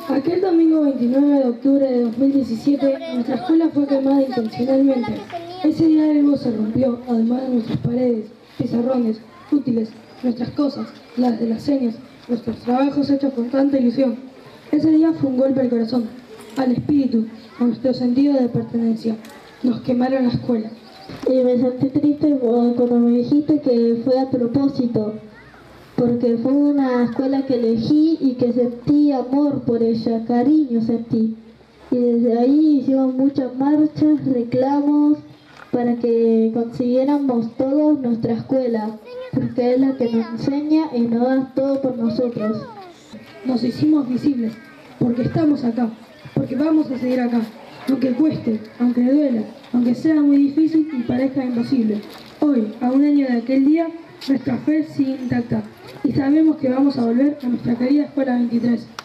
Aquel domingo 29 de octubre de 2017, nuestra escuela fue quemada intencionalmente. Ese día algo se rompió, además de nuestras paredes, pizarrones, útiles, nuestras cosas, las de las señas, nuestros trabajos hechos con tanta ilusión. Ese día fue un golpe al corazón, al espíritu, a nuestro sentido de pertenencia. Nos quemaron la escuela. Y me sentí triste cuando me dijiste que fue a propósito, porque fue una escuela que elegí y que sentí amor por ella, cariño sentí. Y desde ahí hicimos muchas marchas, reclamos, para que consiguiéramos todos nuestra escuela, porque es la que nos enseña y nos da todo por nosotros. Nos hicimos visibles, porque estamos acá, porque vamos a seguir acá, aunque cueste, aunque duela, aunque sea muy difícil y parezca imposible. Hoy, a un año de aquel día, nuestra fe sigue intacta y sabemos que vamos a volver a nuestra querida Escuela 23.